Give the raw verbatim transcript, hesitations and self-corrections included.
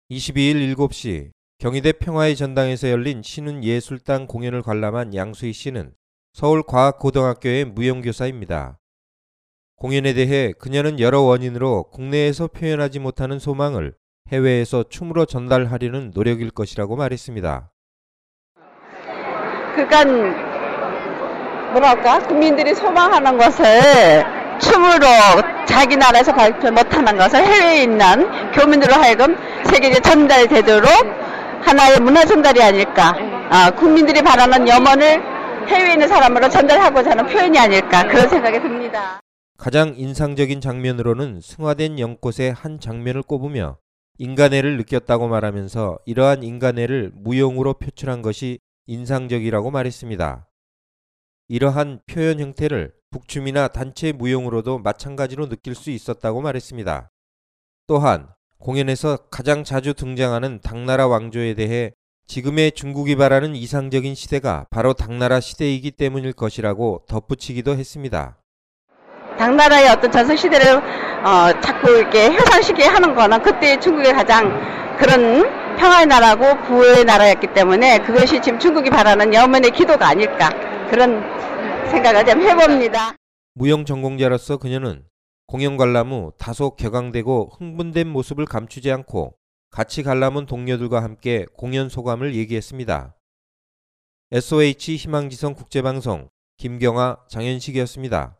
이십이 일 일곱 시 경희대 평화의 전당에서 열린 신운예술당 공연을 관람한 양수희 씨는 서울과학고등학교의 무용교사입니다. 공연에 대해 그녀는 여러 원인으로 국내에서 표현하지 못하는 소망을 해외에서 춤으로 전달하려는 노력일 것이라고 말했습니다. 그러니까 뭐랄까 국민들이 소망하는 것을 춤으로 자기 나라에서 발표 못하는 것을 해외에 있는 교민으로 하여금 세계에 전달되도록 하나의 문화 전달이 아닐까. 아, 국민들이 바라는 염원을 해외에 있는 사람으로 전달하고자 하는 표현이 아닐까, 그런 생각이 듭니다. 가장 인상적인 장면으로는 승화된 연꽃의 한 장면을 꼽으며 인간애를 느꼈다고 말하면서 이러한 인간애를 무용으로 표출한 것이 인상적이라고 말했습니다. 이러한 표현 형태를 북춤이나 단체 무용으로도 마찬가지로 느낄 수 있었다고 말했습니다. 또한 공연에서 가장 자주 등장하는 당나라 왕조에 대해 지금의 중국이 바라는 이상적인 시대가 바로 당나라 시대이기 때문일 것이라고 덧붙이기도 했습니다. 당나라의 어떤 전성시대를 어, 자꾸 이렇게 회상시키게 하는 거는 그때 중국의 가장 그런 평화의 나라고 부의 나라였기 때문에 그것이 지금 중국이 바라는 염원의 기도가 아닐까, 그런 생각을 좀 해봅니다. 무용 전공자로서 그녀는 공연 관람 후 다소 격앙되고 흥분된 모습을 감추지 않고 같이 관람 온 동료들과 함께 공연 소감을 얘기했습니다. 에스오에이치 희망지성 국제방송 김경아, 장현식이었습니다.